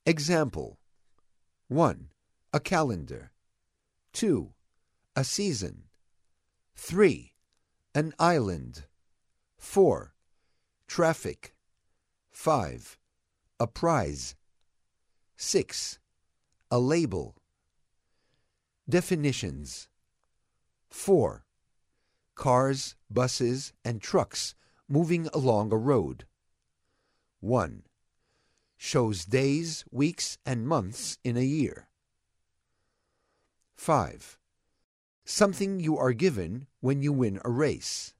Example: 1. A calendar. 2. A season. 3. An island. 4. Traffic. 5. A prize. 6. A label. Definitions: 4. Cars, buses, and trucks moving along a road. 1. Shows days, weeks, and months in a year. 5. Something you are given when you win a race.